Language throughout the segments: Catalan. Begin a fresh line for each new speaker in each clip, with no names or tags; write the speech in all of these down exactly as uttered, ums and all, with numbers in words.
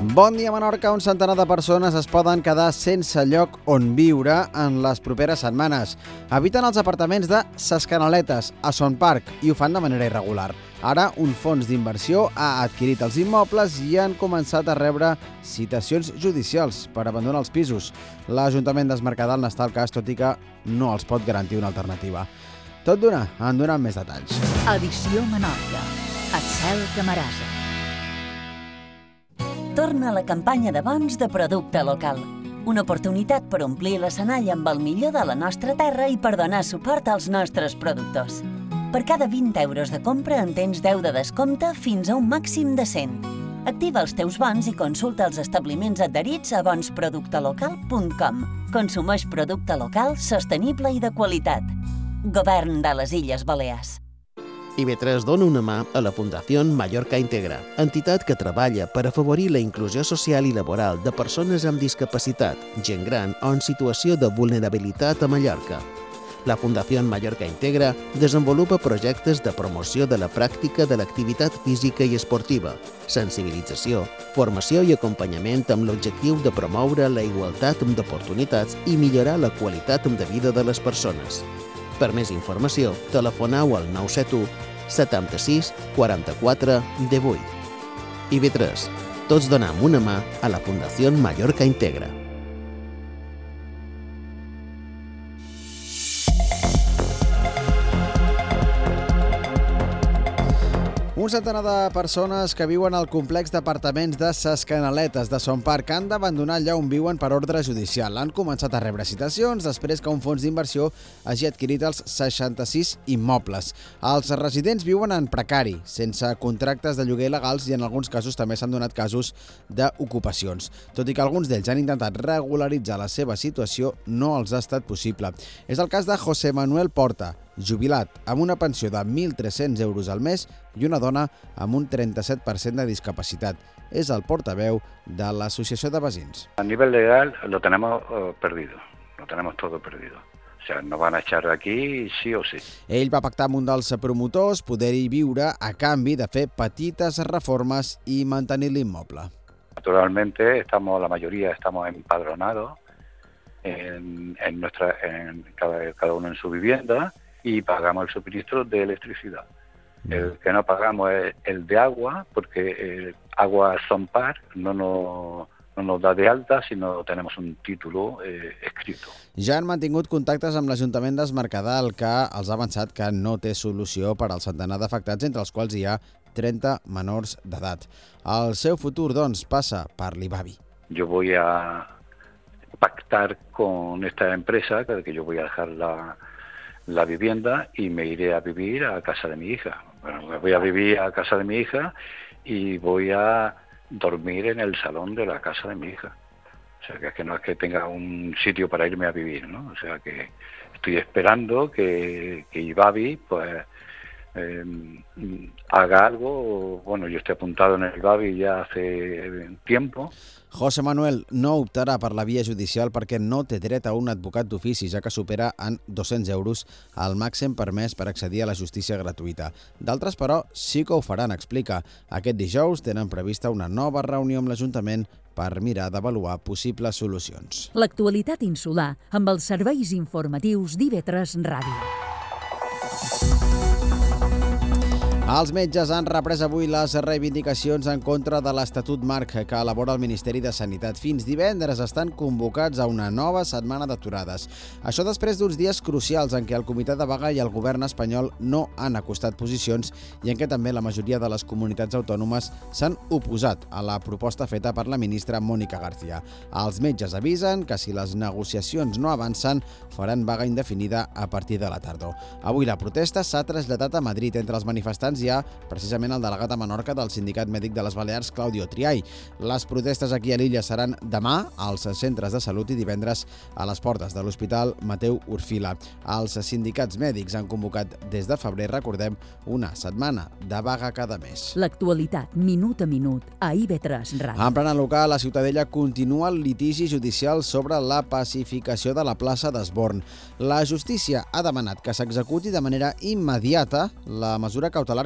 Bon dia, Menorca. Un centenar de persones es poden quedar sense lloc on viure en les properes setmanes. Habiten als apartaments de Ses Canaletes, a Son Park, i ho fan de manera irregular. Ara, un fons d'inversió ha adquirit els immobles i han començat a rebre citacions judicials per abandonar els pisos. L'Ajuntament d'Es Mercadal n'està al cas, tot i que no els pot garantir una alternativa. Tot d'una, en donen més detalls.
Edició Menorca. Axel Camarasa. Torna la campanya de bons de producte local. Una oportunitat per omplir l'escenari amb el millor de la nostra terra i per donar suport als nostres productors. Per cada vint euros de compra en tens deu de descompte fins a un màxim de cent. Activa els teus bons i consulta els establiments adherits a bons producte local punt com. Consumeix producte local, sostenible i de qualitat. Govern de les Illes Balears.
I B tres dona una mà a la Fundació Mallorca Integra, entitat que treballa per afavorir la inclusió social i laboral de persones amb discapacitat, gent gran o en situació de vulnerabilitat a Mallorca. La Fundació Mallorca Integra desenvolupa projectes de promoció de la pràctica de l'activitat física i esportiva, sensibilització, formació i acompanyament amb l'objectiu de promoure la igualtat d'oportunitats i millorar la qualitat de vida de les persones. Per més informació, telefoneu al nou set u setanta-sis quaranta-quatre divuit. I B tres, tots donem una mà a la Fundació Mallorca Integra.
Un centenar de persones que viuen al complex d'apartaments de Ses Canaletes de Son Park han d'abandonar allà on viuen per ordre judicial. Han començat a rebre citacions després que un fons d'inversió hagi adquirit els seixanta-sis immobles. Els residents viuen en precari, sense contractes de lloguer legals i en alguns casos també s'han donat casos d'ocupacions. Tot i que alguns d'ells han intentat regularitzar la seva situació, no els ha estat possible. És el cas de José Manuel Porta, jubilat amb una pensió de mil tres-cents euros al mes i una dona amb un trenta-set per cent de discapacitat. És el portaveu de l'Associació de Veïns.
A nivel legal lo tenemos uh, perdido, lo tenemos todo perdido. O sea, nos van a echar de aquí sí o sí.
Ell va pactar amb un dels promotors poder-hi viure a canvi de fer petites reformes i mantenir l'immoble.
Naturalmente, estamos, la mayoría estamos empadronados en, en nuestra, en cada, cada uno en su vivienda, y pagamos el suministro de electricidad. El que no pagamos es el de agua, porque el agua Son Park no nos, no nos da de alta, sino tenemos un título eh, escrito.
Ja han mantingut contactes amb l'Ajuntament d'Es Mercadal, que els ha avançat que no té solució per al centenar d'afectats, entre els quals hi ha trenta menors d'edat. El seu futur, doncs, passa per l'I B A B I.
Yo voy a pactar con esta empresa, que yo voy a dejar la... la vivienda y me iré a vivir a casa de mi hija. Bueno, me voy a vivir a casa de mi hija y voy a dormir en el salón de la casa de mi hija. O sea, que es que no es que tenga un sitio para irme a vivir, ¿no? O sea, que estoy esperando que, que I B A B I, pues, eh, haga algo. Bueno, yo estoy apuntado en el I B A B I ya hace tiempo.
José Manuel no optarà per la via judicial perquè no té dret a un advocat d'ofici, ja que supera en dos-cents euros el màxim permès per accedir a la justícia gratuïta. D'altres, però, sí que ho faran, explica. Aquest dijous tenen prevista una nova reunió amb l'Ajuntament per mirar d'avaluar possibles solucions.
L'actualitat insular amb els serveis informatius d'I B tres Ràdio.
Els metges han reprès avui les reivindicacions en contra de l'Estatut Marc que elabora el Ministeri de Sanitat. Fins divendres estan convocats a una nova setmana d'aturades. Això després d'uns dies crucials en què el Comitè de Vaga i el govern espanyol no han acostat posicions i en què també la majoria de les comunitats autònomes s'han oposat a la proposta feta per la ministra Mónica García. Els metges avisen que si les negociacions no avancen faran vaga indefinida a partir de la tardor. Avui la protesta s'ha traslladat a Madrid. Entre els manifestants hi ha precisament el delegat a Menorca del Sindicat Mèdic de les Balears, Claudio Triay. Les protestes aquí a l'illa seran demà als centres de salut i divendres a les portes de l'Hospital Mateu Orfila. Els sindicats mèdics han convocat des de febrer, recordem, una setmana de vaga cada mes.
L'actualitat, minut a minut, a I B tres Ràdio.
En plana local, a Ciutadella continua el litigi judicial sobre la pacificació de la plaça d'Esborn. La justícia ha demanat que s'executi de manera immediata la mesura cautelar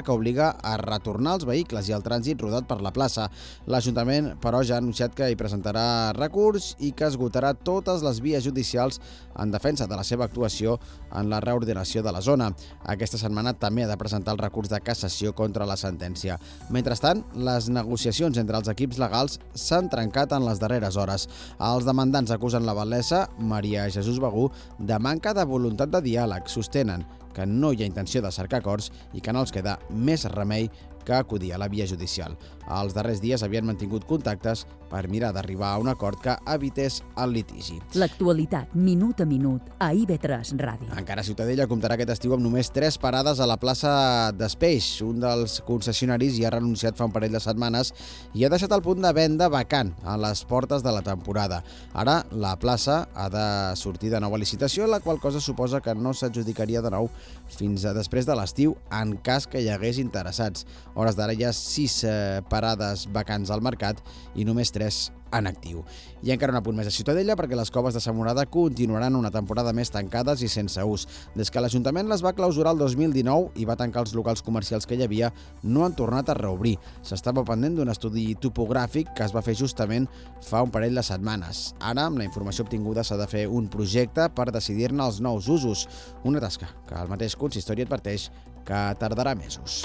que obliga a retornar els vehicles i el trànsit rodat per la plaça. L'Ajuntament, però, ja ha anunciat que hi presentarà recurs i que esgotarà totes les vies judicials en defensa de la seva actuació en la reordenació de la zona. Aquesta setmana també ha de presentar el recurs de cassació contra la sentència. Mentrestant, les negociacions entre els equips legals s'han trencat en les darreres hores. Els demandants acusen la batllessa, Maria Jesús Begú, de manca de voluntat de diàleg. Sostenen que no hi ha intenció de cercar acords i que no els queda més remei que acudir a la via judicial. Els darrers dies havien mantingut contactes per mirar d'arribar a un acord que evités el litigi.
L'actualitat, minut a minut, a I V tres Ràdio.
Encara Ciutadella comptarà aquest estiu amb només tres parades a la plaça d'Espeix. Un dels concessionaris ja ha renunciat fa un parell de setmanes i ha deixat el punt de venda vacant a les portes de la temporada. Ara la plaça ha de sortir de nou a licitació, la qual cosa suposa que no s'adjudicaria de nou fins a després de l'estiu en cas que hi hagués interessats. A hores d'ara hi ha sis eh, parades vacants al mercat i només tres en actiu. I encara un apunt més a Ciutadella perquè les coves de Sant Morada continuaran una temporada més tancades i sense ús. Des que l'Ajuntament les va clausurar el dos mil dinou i va tancar els locals comercials que hi havia, no han tornat a reobrir. S'estava pendent d'un estudi topogràfic que es va fer justament fa un parell de setmanes. Ara, amb la informació obtinguda, s'ha de fer un projecte per decidir-ne els nous usos. Una tasca que el mateix consistori adverteix que tardarà mesos.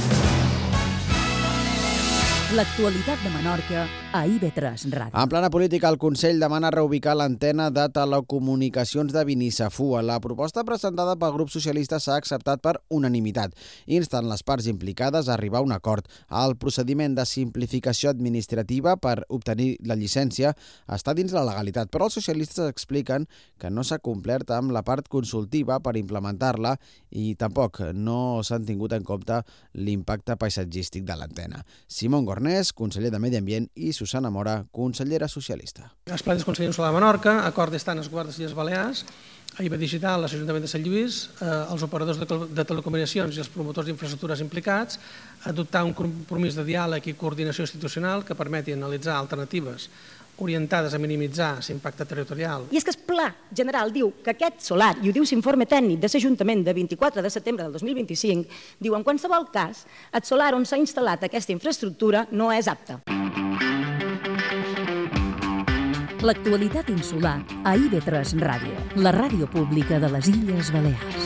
L'actualitat de Menorca a I V tres Ràdio.
En plana política, el Consell demana reubicar l'antena de telecomunicacions de Binisafua. La proposta presentada pel grup socialista s'ha acceptat per unanimitat. Insten les parts implicades a arribar a un acord. El procediment de simplificació administrativa per obtenir la llicència està dins la legalitat, però els socialistes expliquen que no s'ha complert amb la part consultiva per implementar-la i tampoc no s'han tingut en compte l'impacte paisatgístic de l'antena. Simón Gornés, conseller de Medi Ambient, i Susana Mora, consellera socialista.
Els plans del Consell Insular de Menorca, acord estan els governs de les Illes Balears, a I V Digital, l'Ajuntament de Sant Lluís, eh, els operadors de, de telecomunicacions i els promotors d'infraestructures implicats, adoptar un compromís de diàleg i coordinació institucional que permeti analitzar alternatives orientades a minimitzar l'impacte territorial.
I és que el Pla General diu que aquest solar, i ho diu l'informe tècnic de l'Ajuntament de vint-i-quatre de setembre del dos mil vint-i-cinc, diu en qualsevol cas, el solar on s'ha instal·lat aquesta infraestructura no és apte.
L'actualitat insular a I V tres Ràdio, la ràdio pública de les Illes Balears.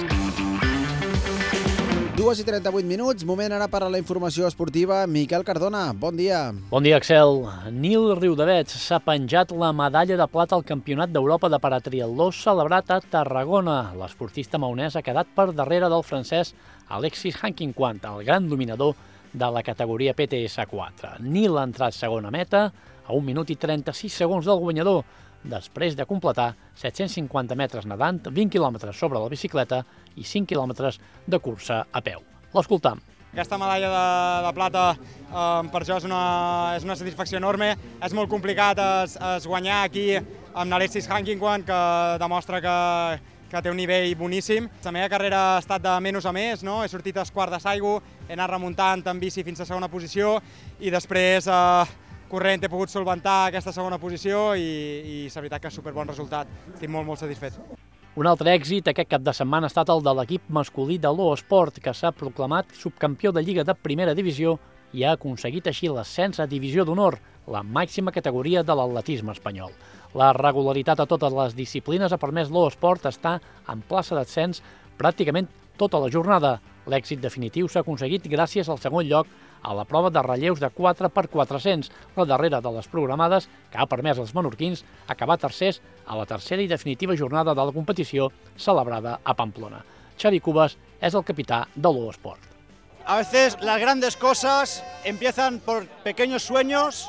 dues i trenta-vuit minuts, moment ara per a la informació esportiva. Miquel Cardona, bon dia.
Bon dia, Axel. Nil Riudavets s'ha penjat la medalla de plata al Campionat d'Europa de paratriatló celebrat a Tarragona. L'esportista maonès ha quedat per darrere del francès Alexis Hankinquant, el gran dominador de la categoria P T S quatre. Nil ha entrat segona meta a un minut i trenta-sis segons del guanyador, després de completar set-cents cinquanta metres nedant, vint quilòmetres sobre la bicicleta i cinc quilòmetres de cursa a peu. L'escoltam.
Aquesta medalla de, de plata eh, per jo és una, és una satisfacció enorme. És molt complicat es, es guanyar aquí amb Alexis Hankinquant, que demostra que, que té un nivell boníssim. La meva carrera ha estat de menys a més, no? He sortit a quart de Saigo, he anat remuntant en bici fins a segona posició i després eh, corrent he pogut solventar aquesta segona posició i, i la veritat que és superbon resultat. Estic molt, molt satisfet.
Un altre èxit aquest cap de setmana ha estat el de l'equip masculí de l'O Esport, que s'ha proclamat subcampió de Lliga de Primera Divisió i ha aconseguit així l'ascens a Divisió d'Honor, la màxima categoria de l'atletisme espanyol. La regularitat a totes les disciplines ha permès l'O Esport estar en plaça d'ascens pràcticament tota la jornada. L'èxit definitiu s'ha aconseguit gràcies al segon lloc a la prova de relleus de quatre per quatre-cents, la darrera de les programades, que ha permès als menorquins acabar tercers a la tercera i definitiva jornada de la competició celebrada a Pamplona. Xavi Cubas és el capità de l'O Esport.
A veces las grandes cosas empiezan por pequeños sueños.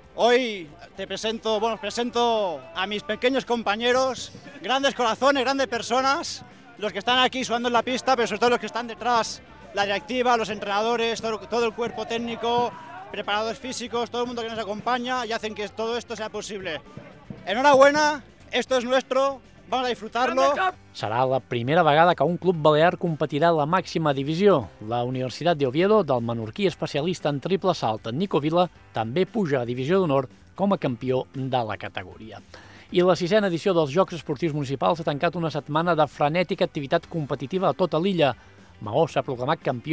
Hoy te presento, bueno, presento a mis pequeños compañeros, grandes corazones, grandes personas, los que están aquí sudando en la pista, pero sobre todo los que están detrás, la directiva, los entrenadores, todo, todo el cuerpo técnico, preparadores físicos, todo el mundo que nos acompaña y hacen que todo esto sea posible. Enhorabuena, esto es nuestro, vamos a disfrutarlo.
Serà la primera vegada que un club balear competirà a la màxima divisió. La Universitat de Oviedo, del menorquí especialista en triple salt, Nico Vila, també puja a Divisió d'Honor com a campió de la categoria. I la sisena edició dels Jocs Esportius Municipals ha tancat una setmana de frenètica activitat competitiva a tota l'illa. Maó s'ha proclamat campió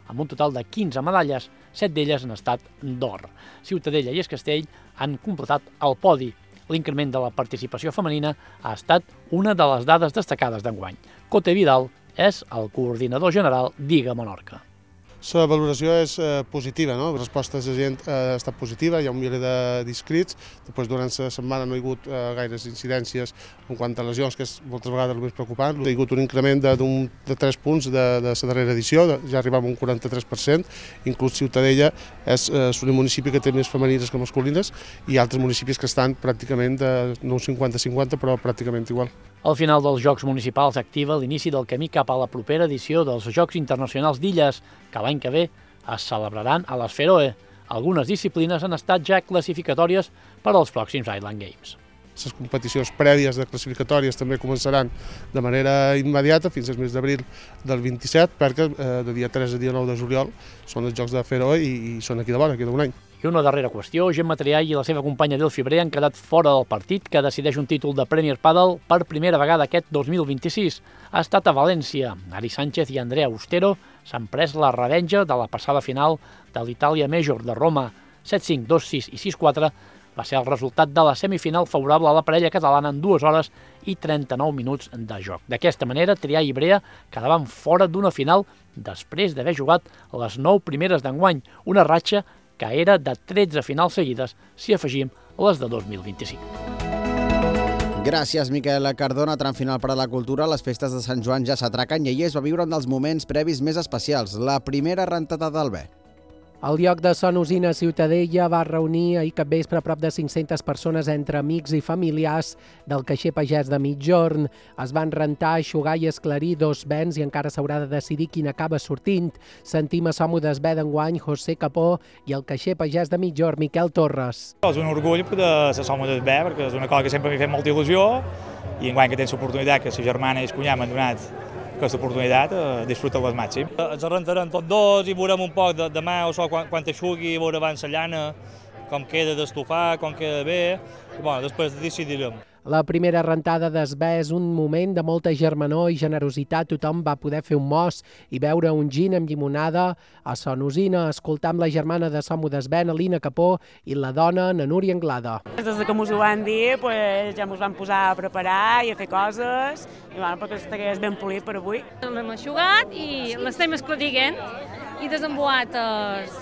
amb un total de quinze medalles, set d'elles en estat d'or. Ciutadella i Es Castell han completat el podi. L'increment de la participació femenina ha estat una de les dades destacades d'enguany. Cote Vidal és el coordinador general d'I G A Menorca.
La valoració és eh, positiva, no? La resposta de la gent eh, ha estat positiva, hi ha un miler d'inscrits, després durant la setmana no hi ha hagut eh, gaires incidències en quant a lesions, que és moltes vegades el més preocupant. Hi ha hagut un increment de, de tres punts de, de la darrera edició, de, ja arribava a un quaranta-tres per cent, inclús Ciutadella és eh, un municipi que té més femenines que masculines i altres municipis que estan pràcticament de, no cinquanta cinquanta, però pràcticament igual.
Al final dels Jocs Municipals activa l'inici del camí cap a la propera edició dels Jocs Internacionals d'Illes, que l'any que ve es celebraran a les Feroe. Algunes disciplines han estat ja classificatòries per als pròxims Island Games.
Les competicions prèvies de classificatòries també començaran de manera immediata fins al mes d'abril del vint-i-set, perquè eh, de dia tres a dia nou de juliol són els Jocs de Feroe i, i són aquí de vora, aquí d'un any.
I una darrera qüestió, Gemma Triay i la seva companya Del Fibrer han quedat fora del partit que decideix un títol de Premier Padel per primera vegada aquest dos mil vint-i-sis. Ha estat a València. Ari Sánchez i Andrea Austero s'han pres la revenja de la passada final de l'Italia Major de Roma. set cinc, dos sis i sis quatre va ser el resultat de la semifinal favorable a la parella catalana en dues hores i trenta-nou minuts de joc. D'aquesta manera, Triay i Brea quedaven fora d'una final després d'haver jugat les nou primeres d'enguany, una ratxa que era de tretze finals seguides, si afegim les de dos mil vint-i-cinc.
Gràcies, Miquel Cardona. Tram final per a la cultura. Les festes de Sant Joan ja s'atraquen i ahir es va viure un dels moments previs més especials, la primera rentada del Bé.
El lloc de Son Usina Ciutadella va reunir ahir capvespre prop de cinc-centes persones entre amics i familiars del caixer pagès de Migjorn. Es van rentar, eixugar i esclarir dos béns i encara s'haurà de decidir quin acaba sortint. Sentim a Som d'Esbé d'enguany José Capó i el caixer pagès de Migjorn, Miquel Torres.
És un orgull de ser Som d'Esbé perquè és una cosa que sempre m'ha fet molta il·lusió i enguany que tens l'oportunitat que sa germana i el cunyat m'han donat aquesta oportunitat, eh, disfruta-la al màxim.
Ens rentarem tots dos i veurem un poc de, demà o so, quan, quan t'aixugui, veure abans la llana, com queda d'estofar, com queda bé, i bueno, després decidirem.
La primera rentada d'Esbé és un moment de molta germanor i generositat. Tothom va poder fer un mos i beure un gin amb llimonada a Son Usina. Escoltam la germana de Som d'Esbé, Alina Capó, i la dona, na Núria Anglada.
Des que ens ho van dir, pues, ja ens vam posar a preparar i a fer coses, i bueno, perquè estigués ben polit per avui.
L'hem eixugat i l'estem esclariguent i desemboat els,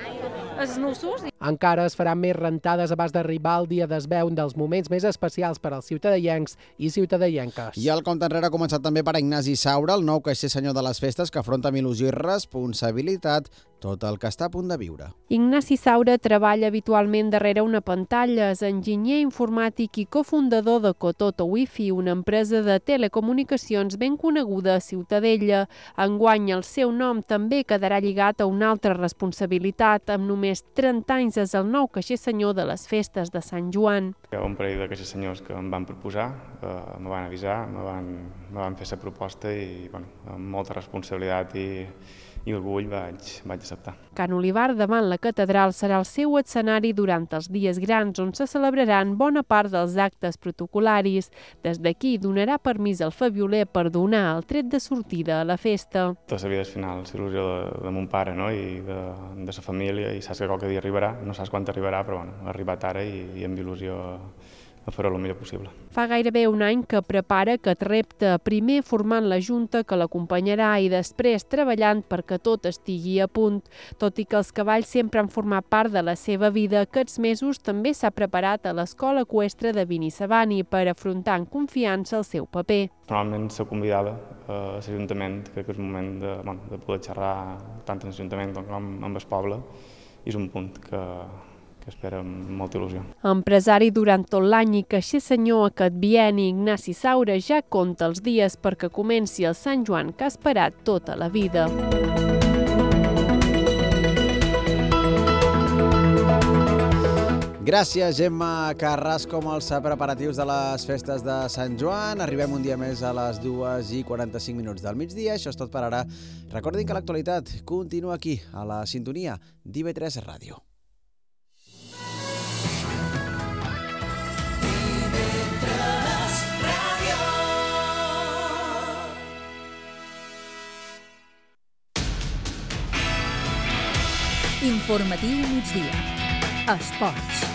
els nusos.
Encara es faran més rentades abans d'arribar el dia d'Esbé, un dels moments més especials per als ciutadellencs i ciutadellenques.
I el compte enrere ha començat també per Ignasi Saura, el nou caixer senyor de les festes, que afronta amb il·lusió i responsabilitat tot el que està a punt de viure.
Ignasi Saura treballa habitualment darrere una pantalla, és enginyer informàtic i cofundador de Cototo Wi-Fi, una empresa de telecomunicacions ben coneguda a Ciutadella. Enguany el seu nom també quedarà lligat a una altra responsabilitat. Amb només trenta anys és el nou caixer senyor de les festes de Sant Joan.
Hi ha un parell de caixers senyors que em van proposar, eh, me van avisar, me van, me van fer la proposta i bueno, amb molta responsabilitat i i orgull vaig, vaig acceptar.
Can Olivar, davant la catedral, serà el seu escenari durant els dies grans, on se celebraran bona part dels actes protocolaris. Des d'aquí donarà permís al Fabioler per donar el tret de sortida a la festa.
Tota la vida és final, l'il·lusió de, de mon pare, no? I de, de la família, i saps que qualque dia arribarà, no saps quan arribarà, però bueno, ha arribat ara i, i amb il·lusió a fer el millor possible.
Fa gairebé un any que prepara aquest repte, primer formant la Junta que l'acompanyarà i després treballant perquè tot estigui a punt. Tot i que els cavalls sempre han format part de la seva vida, aquests mesos també s'ha preparat a l'Escola Eqüestre de Binisabani per afrontar en confiança el seu paper.
Normalment s'ha convidada a l'Ajuntament, crec que és un moment de, bueno, de poder xerrar tant en l'Ajuntament com amb el poble, i és un punt que que espera amb molta il·lusió.
Empresari durant tot l'any i caixer senyor aquest bienni, Ignasi Saura ja compta els dies perquè comenci el Sant Joan que ha esperat tota la vida.
Gràcies, Gemma Carrasco, amb els preparatius de les festes de Sant Joan. Arribem un dia més a les dues i quaranta-cinc minuts del migdia. Això és tot per ara. Recordin que l'actualitat continua aquí, a la sintonia d'I V tres Ràdio.
Informatiu migdia. Esports.